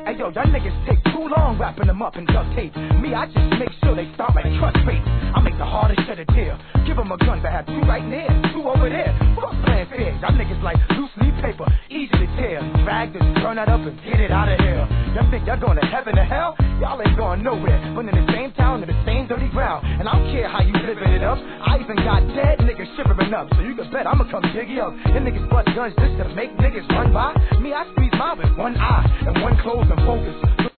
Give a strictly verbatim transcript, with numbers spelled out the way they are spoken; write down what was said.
Hey yo, y'all niggas take too long wrapping them up in duct tape. Me, I just make sure they start like trust rates. I make the hardest shit to tear. Give them a gun, but have two right near, two over there. Fuck playing fair. Y'all niggas like loose leaf paper, easy to tear. Drag this, turn that up and get it out of here. Y'all think y'all going to heaven or hell? Y'all ain't going nowhere. But in the same town, in the same dirty ground. And I don't care how you living it up. I even got dead niggas shivering up. So you can bet I'ma come dig you up. Them niggas bust guns just to make niggas run by. Me, I squeeze mine with one eye and one close and focus.